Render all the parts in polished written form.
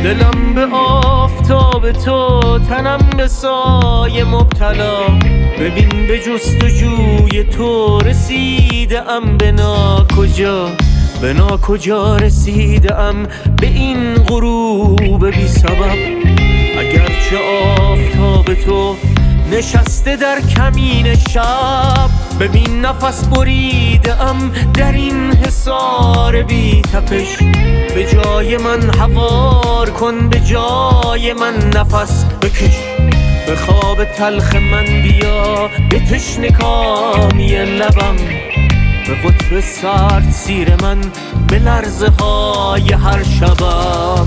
دلم به آفتاب تو، تنم به سایه مبتلا. ببین به جستجوی تو رسیده ام به ناکجا، به ناکجا رسیده ام به این غروب بی سبب. اگرچه آفتاب تو نشسته در کمین شب، ببین نفس بریده ام در این حصار بی تپش. به جای من هوار کن، به جای من نفس بکش. به خواب تلخ من بیا، به تشنگی لبم. به قطب سرد سیر من، به لرزه های هر شبم.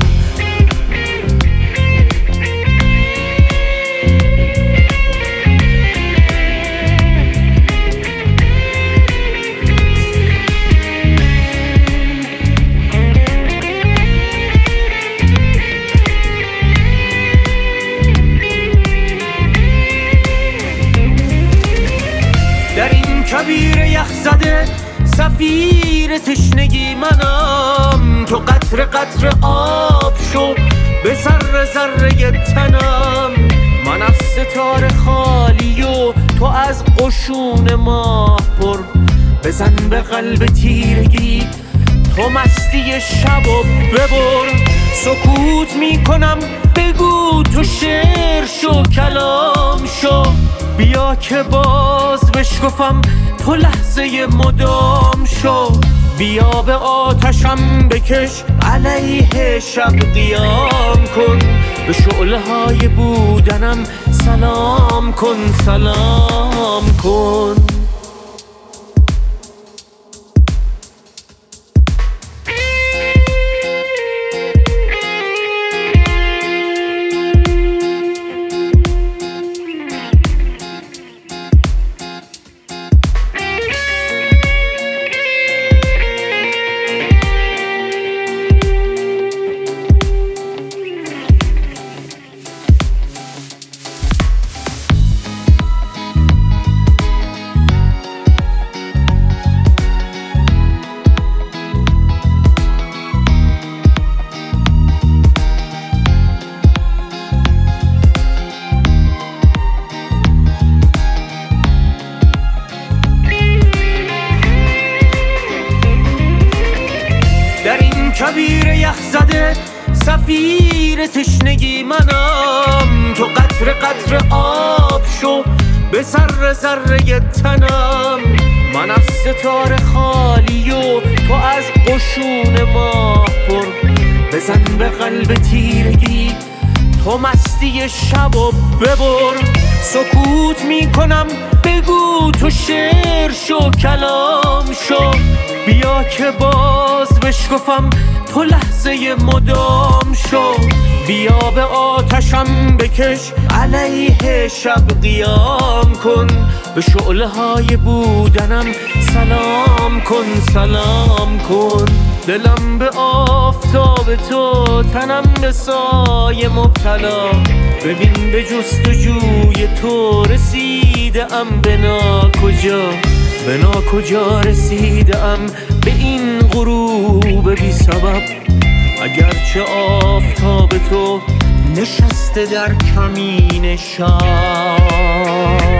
در این کبیر یخ زده سفیر تشنگی منم. تو قطره قطره آب شو به ذره ذره تنم. من از ستاره خالی و تو از قشون ماه پر. بزن به قلب تیرگی تو مستی شب و ببر. سکوت میکنم بگو تو شعر شو، کلام شو. بیا که باز بشکفم تو لحظه مدام شو. بیا به آتشم بکش علیه شب قیام کن. به شعله های بودنم سلام کن، سلام کن. کبیر یخ زده سفیر تشنگی منم. تو قطره قطره آب شو به ذره ذره تنم. من از ستاره خالی و تو از قشون ماه پر. بزن به قلب تیرگی تو مستی شب و ببر. سکوت میکنم بگو تو شعر شو، کلام شو. بیا که باز بشکفم تو لحظه مدام شو. بیا به آتشم بکش علیه شب قیام کن. به شعله های بودنم سلام کن، سلام کن. دلم به آفتاب تو، تنم به سایه مبتلا. ببین به جستجوی تو رسیده ام به ناکجا، به ناکجا رسیده ام به این غروب بی سبب. اگرچه آفتاب تو نشسته در کمین شب.